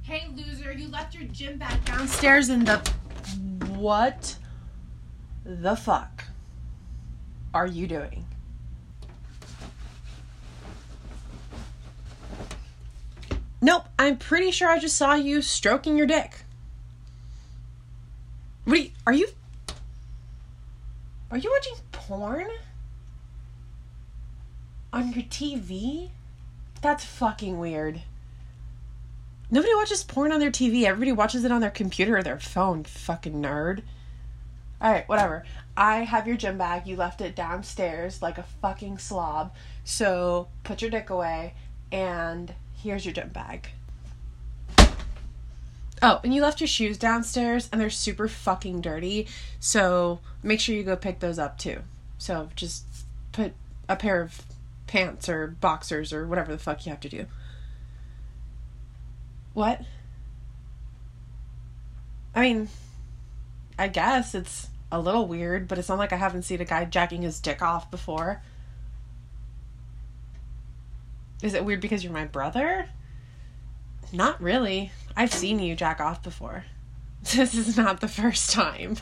Hey, loser, you left your gym bag downstairs in the... What the fuck are you doing? Nope, I'm pretty sure I just saw you stroking your dick. What are you watching porn? On your TV? That's fucking weird. Nobody watches porn on their TV. Everybody watches it on their computer or their phone, you fucking nerd. Alright, whatever. I have your gym bag. You left it downstairs like a fucking slob. So, put your dick away, and here's your gym bag. Oh, and you left your shoes downstairs, and they're super fucking dirty. So, make sure you go pick those up, too. So, just put a pair of pants or boxers or whatever the fuck you have to do. What? I mean, I guess it's a little weird, but it's not like I haven't seen a guy jacking his dick off before. Is it weird because you're my brother? Not really. I've seen you jack off before. This is not the first time.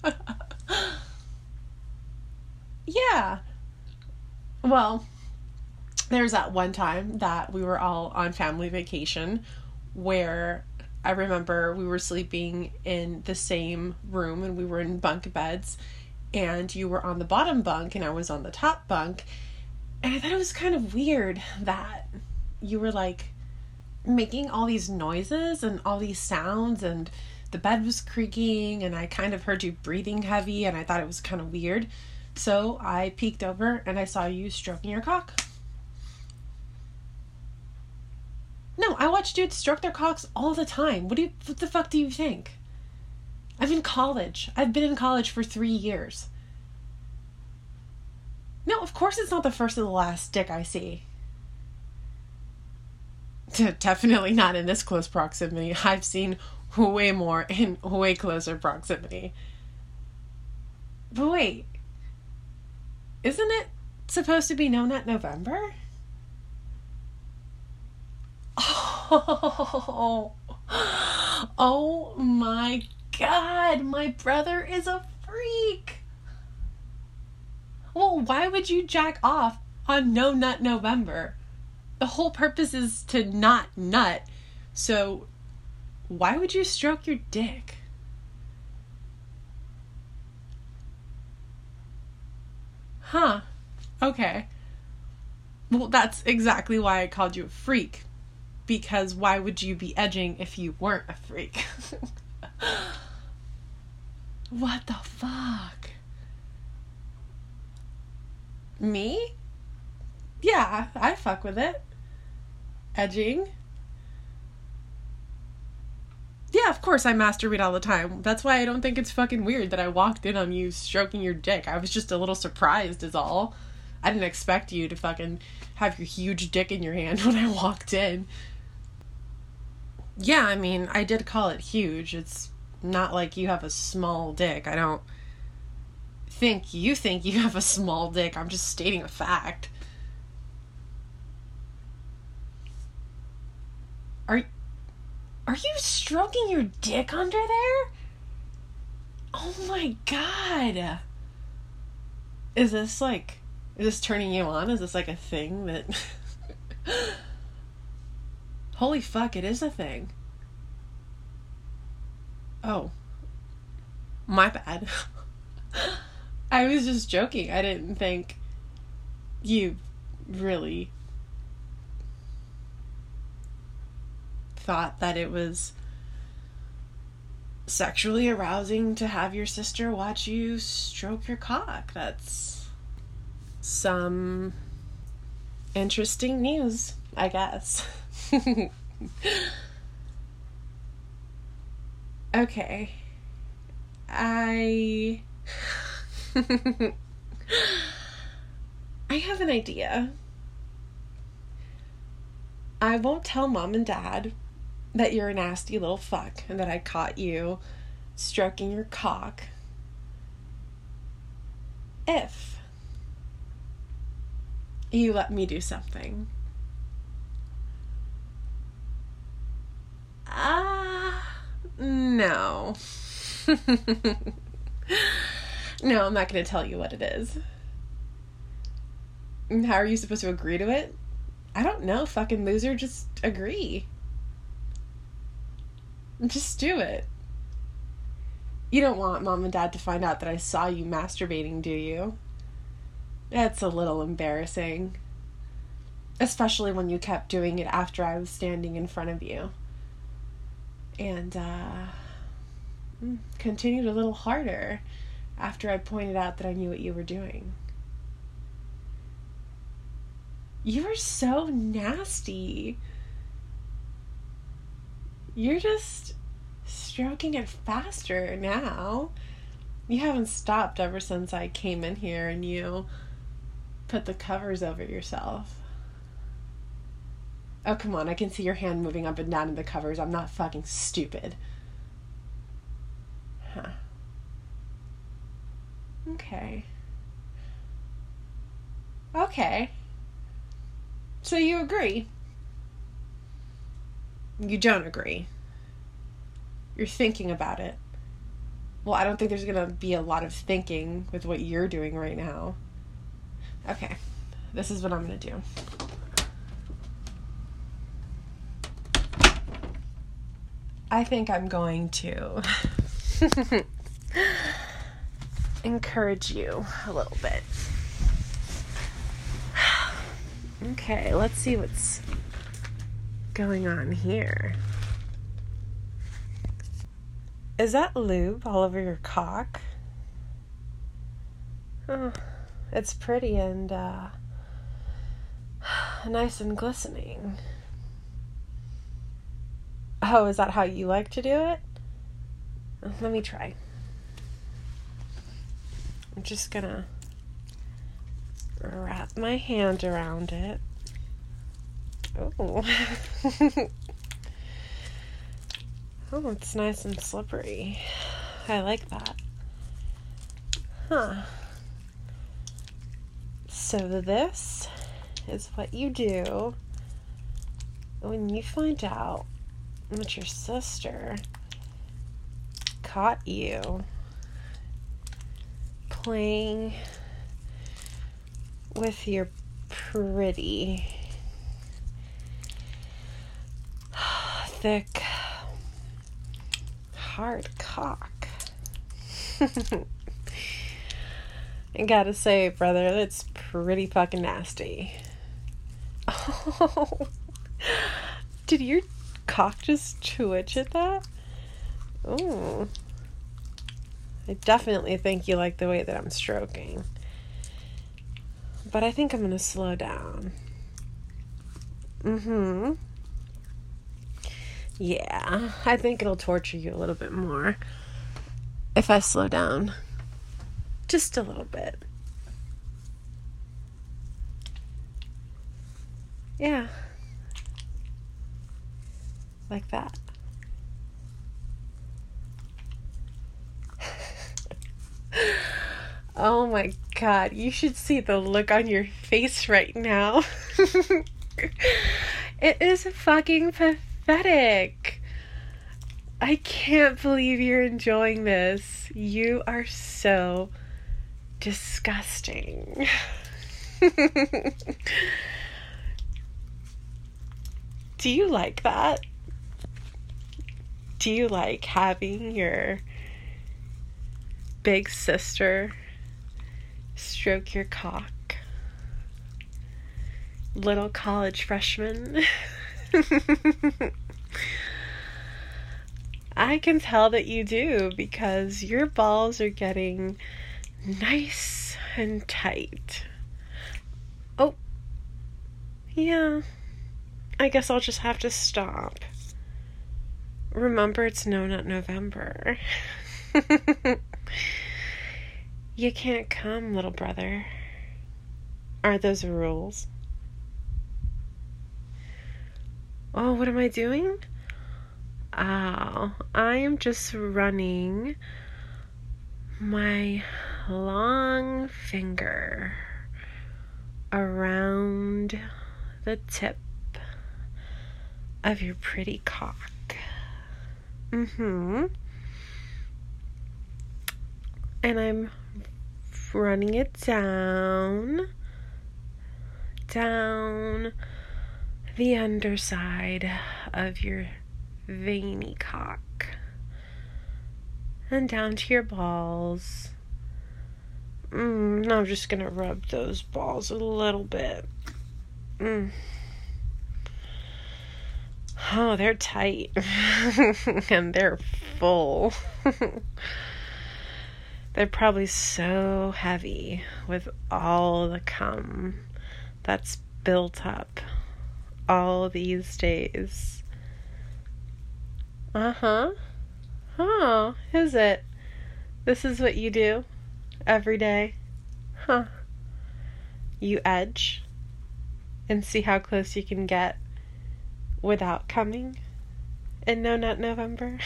Yeah. Well, there's that one time that we were all on family vacation where I remember we were sleeping in the same room and we were in bunk beds, and you were on the bottom bunk and I was on the top bunk, and I thought it was kind of weird that you were like making all these noises and all these sounds, and the bed was creaking, and I kind of heard you breathing heavy, and I thought it was kind of weird. So I peeked over and I saw you stroking your cock. No, I watch dudes stroke their cocks all the time. What the fuck do you think? I'm in college. I've been in college for 3 years. No, of course it's not the first or the last dick I see. Definitely not in this close proximity. I've seen way more in way closer proximity. But wait, isn't it supposed to be No Nut November? Oh my God, my brother is a freak. Well, why would you jack off on No Nut November? The whole purpose is to not nut. So why would you stroke your dick? Huh. Okay. Well, that's exactly why I called you a freak. Because why would you be edging if you weren't a freak? What the fuck? Me? Yeah, I fuck with it. Edging? Yeah, of course I masturbate all the time. That's why I don't think it's fucking weird that I walked in on you stroking your dick. I was just a little surprised is all. I didn't expect you to fucking have your huge dick in your hand when I walked in. Yeah, I mean, I did call it huge. It's not like you have a small dick. I don't think you have a small dick. I'm just stating a fact. Are you stroking your dick under there? Oh my God. Is this turning you on? Is this like a thing that... Holy fuck, it is a thing. Oh. My bad. I was just joking. I didn't think you really thought that it was sexually arousing to have your sister watch you stroke your cock. That's some interesting news, I guess. Okay. I have an idea. I won't tell Mom and Dad that you're a nasty little fuck and that I caught you stroking your cock. If you let me do something. No. No, I'm not going to tell you what it is. How are you supposed to agree to it? I don't know, fucking loser. Just agree. Just do it. You don't want mom and dad to find out that I saw you masturbating, do you? That's a little embarrassing. Especially when you kept doing it after I was standing in front of you. And, continued a little harder after I pointed out that I knew what you were doing. You are so nasty. You're just stroking it faster now. You haven't stopped ever since I came in here and you put the covers over yourself. Oh, come on, I can see your hand moving up and down in the covers. I'm not fucking stupid. Huh. Okay. So you agree? You don't agree. You're thinking about it. Well, I don't think there's gonna be a lot of thinking with what you're doing right now. Okay. This is what I'm gonna do. I think I'm going to encourage you a little bit. Okay, let's see what's going on here. Is that lube all over your cock? Oh, it's pretty and nice and glistening. Oh, is that how you like to do it? Let me try. I'm just gonna wrap my hand around it. Oh. Oh, it's nice and slippery. I like that. Huh. So this is what you do when you find out that your sister caught you playing with your pretty thick hard cock. I gotta say, brother, that's pretty fucking nasty. Oh, did your cock just twitch at that? Oh, I definitely think you like the way that I'm stroking, but I think I'm gonna slow down. Yeah, I think it'll torture you a little bit more if I slow down just a little bit. Yeah, like that. Oh my God, you should see the look on your face right now. It is fucking pathetic. I can't believe you're enjoying this. You are so disgusting. Do you like that? Do you like having your big sister stroke your cock? Little college freshman. I can tell that you do because your balls are getting nice and tight. Oh, yeah. I guess I'll just have to stop. Remember, it's No Nut November. You can't come, little brother. Aren't those the rules? Oh, what am I doing? Oh, I am just running my long finger around the tip of your pretty cock. and I'm running it down the underside of your veiny cock and down to your balls. I'm just gonna rub those balls a little bit. Oh, they're tight. And they're full. They're probably so heavy with all the cum that's built up all these days. Oh, is it? This is what you do every day? Huh. You edge and see how close you can get without coming in No Nut November?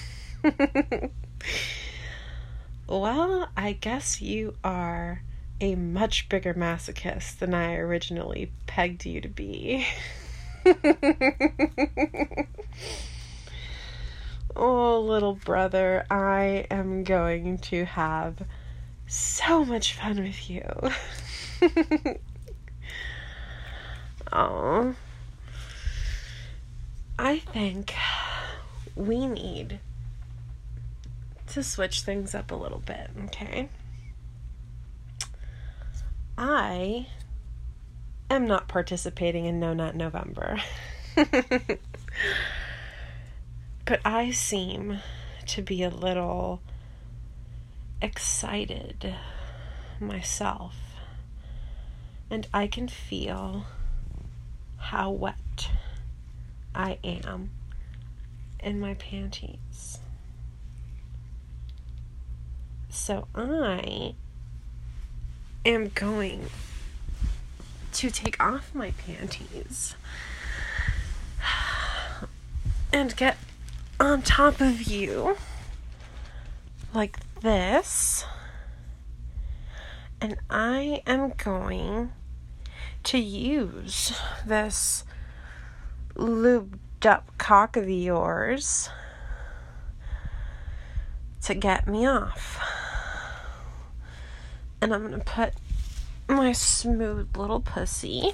Well, I guess you are a much bigger masochist than I originally pegged you to be. Oh, little brother, I am going to have so much fun with you. Oh, I think we need to switch things up a little bit, okay? I am not participating in No Nut November. But I seem to be a little excited myself. And I can feel how wet I am in my panties. So I am going to take off my panties and get on top of you like this, and I am going to use this lubed up cock of yours to get me off. And I'm gonna put my smooth little pussy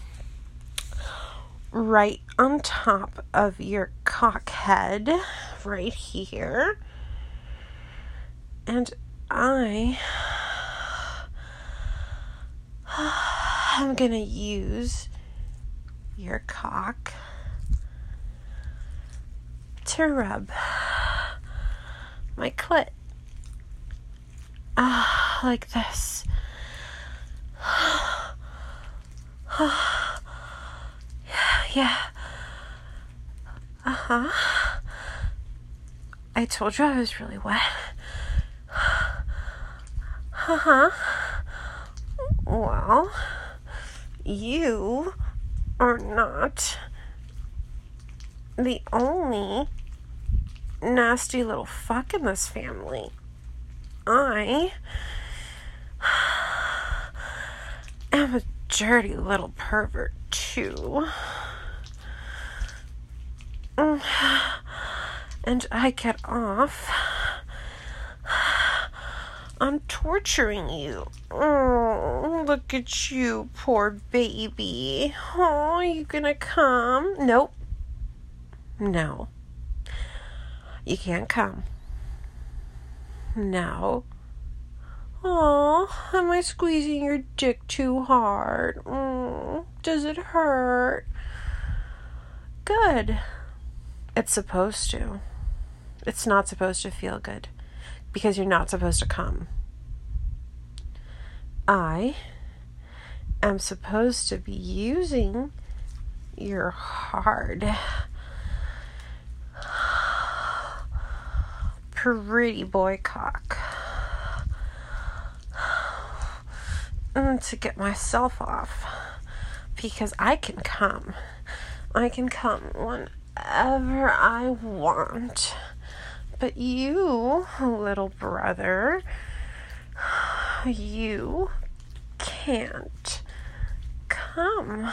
right on top of your cock head, right here. And I'm gonna use your cock to rub my clit. Like this. Yeah. I told you I was really wet. Well, you are not the only nasty little fuck in this family. I am a dirty little pervert too. And I get off on torturing you. Oh, look at you, poor baby. Oh, you gonna come? Nope. No. You can't come. No. Oh, am I squeezing your dick too hard? Does it hurt? Good. It's supposed to. It's not supposed to feel good because you're not supposed to come. I am supposed to be using your hard, pretty boy cock to get myself off because I can come. I can come whenever I want. But you, little brother, you can't come.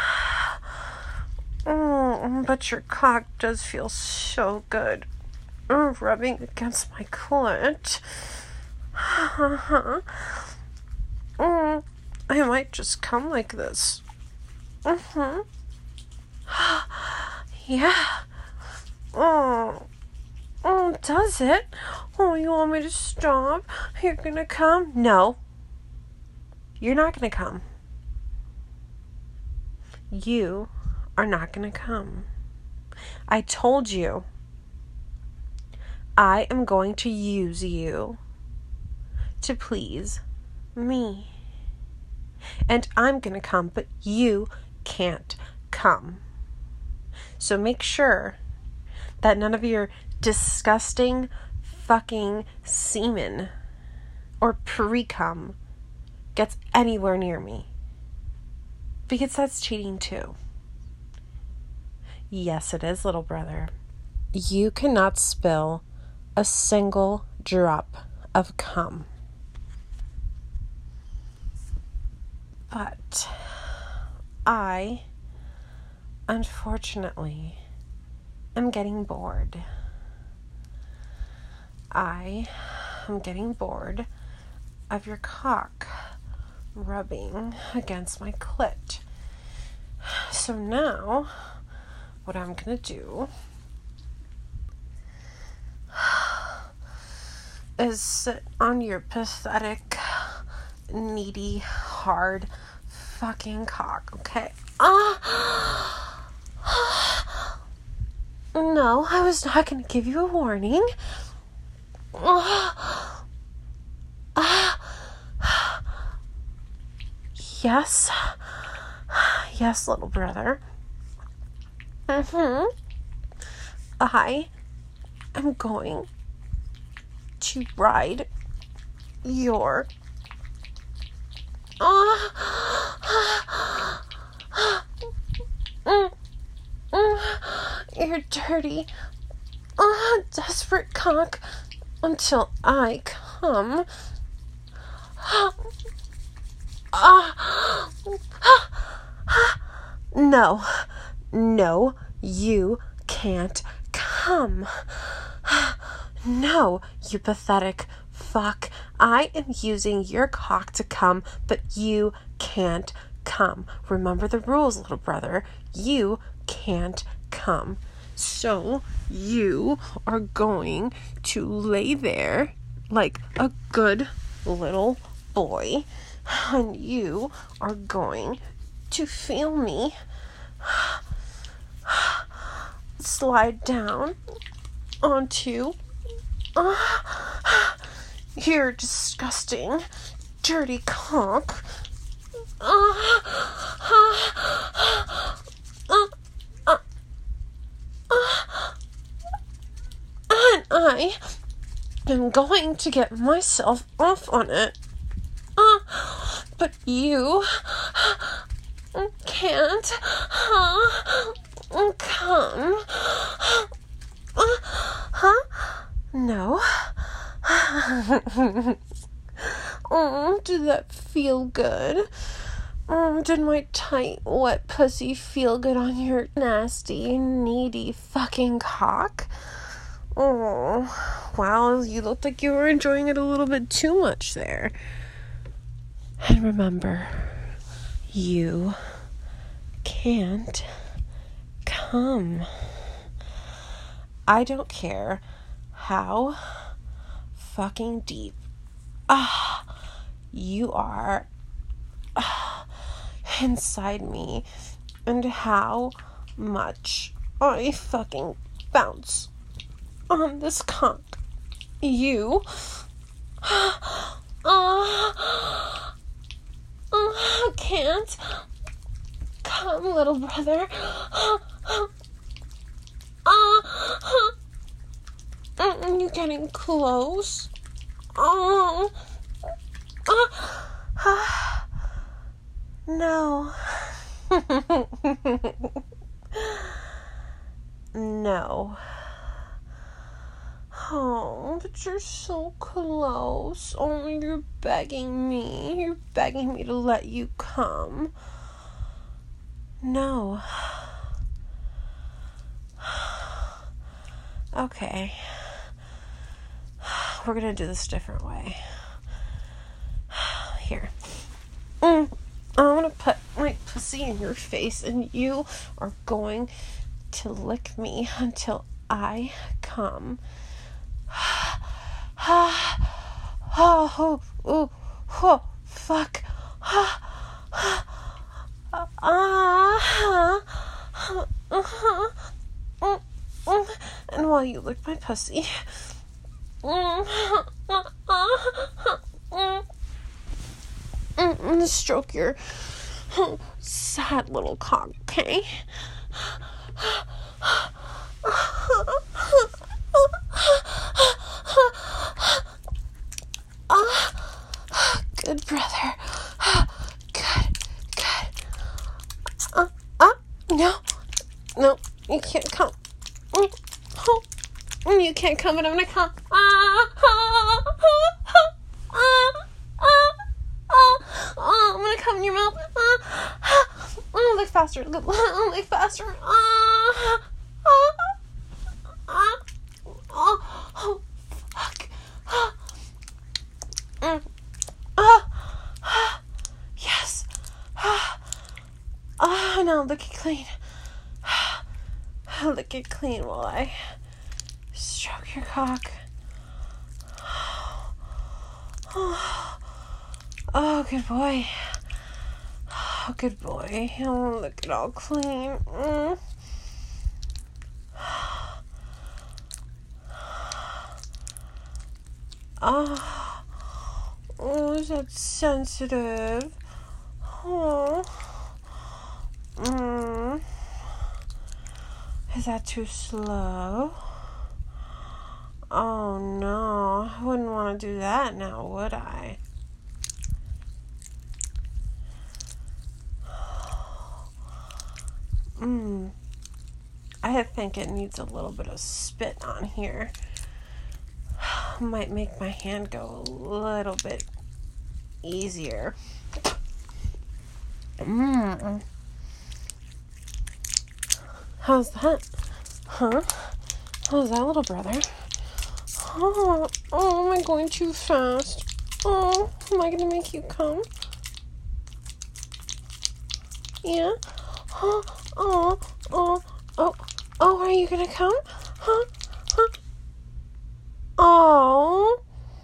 But your cock does feel so good. rubbing against my clit. I might just come like this. Yeah. Does it? Oh, you want me to stop? You're gonna come? No. You're not gonna come. You are not gonna come. I told you. I am going to use you to please me. And I'm gonna come, but you can't come. So make sure that none of your disgusting fucking semen or pre-cum gets anywhere near me. Because that's cheating too. Yes, it is, little brother. You cannot spill a single drop of cum. But I, unfortunately, am getting bored. I am getting bored of your cock rubbing against my clit. So now, what I'm gonna do is sit on your pathetic, needy, hard fucking cock, okay? No, I was not gonna give you a warning. Yes. Yes, little brother. I am going to ride your your dirty, desperate cock until I come. No, you can't come. No, you pathetic fuck. I am using your cock to come, but you can't come. Remember the rules, little brother. You can't come. So you are going to lay there like a good little boy, and you are going to feel me slide down onto your disgusting, dirty cock. And I am going to get myself off on it. But you can't come. No. Did that feel good? Did my tight, wet pussy feel good on your nasty, needy fucking cock? Oh, wow, you looked like you were enjoying it a little bit too much there. And remember, you can't come. I don't care how fucking deep you are inside me and how much I fucking bounce on this cock. You can't come, little brother. You're getting close. No. No. Oh, but you're so close. Oh, you're begging me. You're begging me to let you come. No. Okay. we're gonna do this a different way. Here. I'm gonna put my pussy in your face, and you are going to lick me until I come. Oh, fuck. And while you lick my pussy, stroke your sad little cock, okay? Good brother. Good. No, you can't come. You can't come, but I'm gonna come. I'm gonna come in your mouth. Lick faster. Lick faster. Fuck. Yes. Now lick it clean. Lick it clean while I stroke your cock. Oh, good boy. Oh, good boy. Oh, lick it all clean. Oh, is that sensitive? Oh. Is that too slow? Oh no, I wouldn't want to do that now, would I? I think it needs a little bit of spit on here. Might make my hand go a little bit easier. How's that? Huh? How's that, little brother? Oh, am I going too fast? Oh, am I gonna make you come? Yeah? Oh, are you gonna come? Huh? Oh.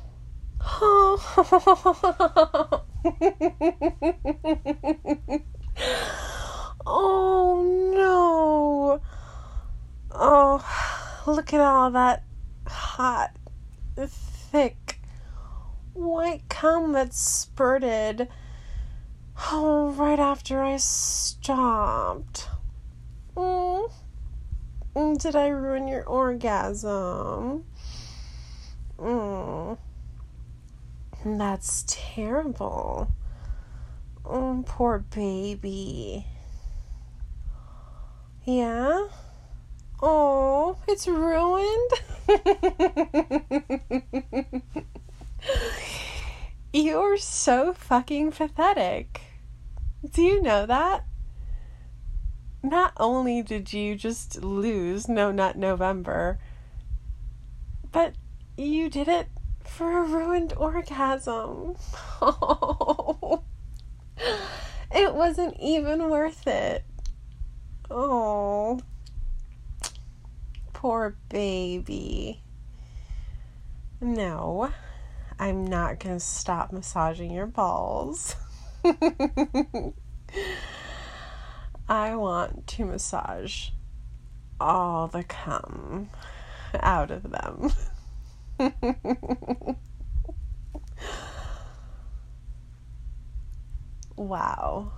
Oh no. Oh, look at all that hot, thick, white cum that spurted right after I stopped. Did I ruin your orgasm? That's terrible. Poor baby. Yeah? Oh, it's ruined? You're so fucking pathetic. Do you know that? Not only did you just lose No Nut November, but you did it for a ruined orgasm. Oh, it wasn't even worth it. Oh, poor baby. No, I'm not gonna stop massaging your balls. I want to massage all the cum out of them. Wow.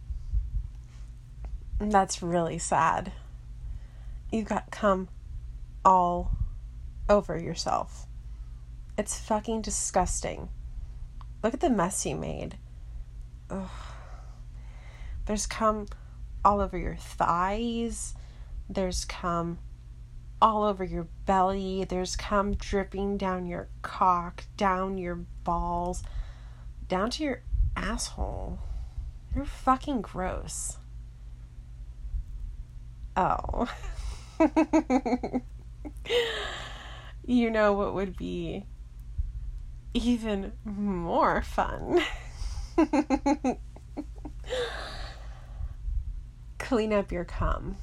That's really sad. You got cum all over yourself. It's fucking disgusting. Look at the mess you made. Ugh. There's cum all over your thighs. There's cum all over your belly. There's cum dripping down your cock, down your balls, down to your asshole. You're fucking gross. Oh. You know what would be even more fun. Clean up your cum.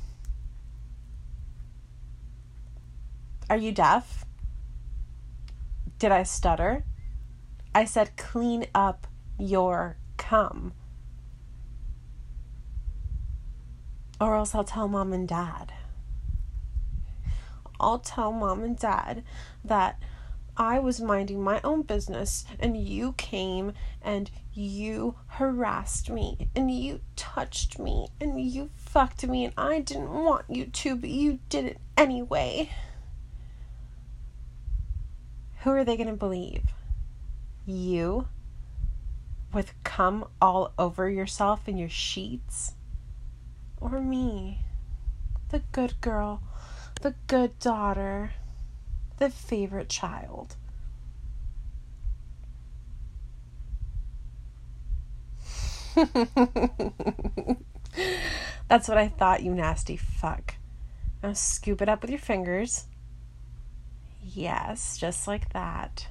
Are you deaf? Did I stutter? I said clean up your cum. Or else I'll tell mom and dad. I'll tell mom and dad that I was minding my own business and you came and you harassed me and you touched me and you fucked me and I didn't want you to, but you did it anyway. Who are they going to believe? You? With cum all over yourself and your sheets? Or me? The good girl, the good daughter, the favorite child. That's what I thought, you nasty fuck. Now scoop it up with your fingers. Yes, just like that.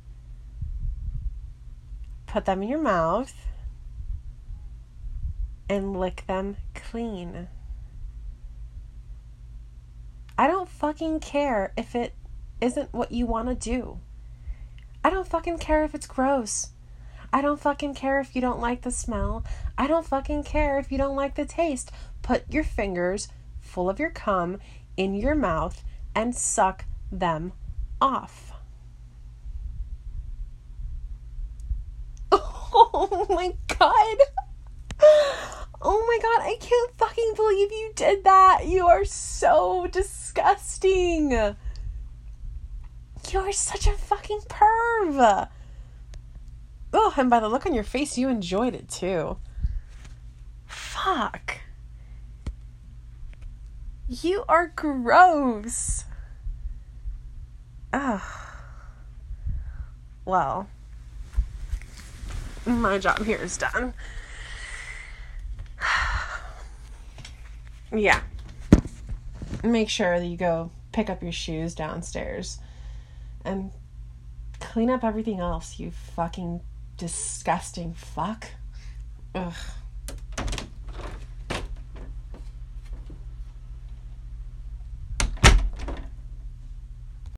Put them in your mouth and lick them clean. I don't fucking care if it isn't what you want to do. I don't fucking care if it's gross. I don't fucking care if you don't like the smell. I don't fucking care if you don't like the taste. Put your fingers full of your cum in your mouth and suck them off. Oh my god. Oh my god, I can't fucking believe you did that. You are so disgusting. You're such a fucking perv. Oh, and by the look on your face, you enjoyed it too. Fuck. You are gross. Ugh. Well, my job here is done. Yeah. Make sure that you go pick up your shoes downstairs and clean up everything else, you fucking disgusting fuck. Ugh.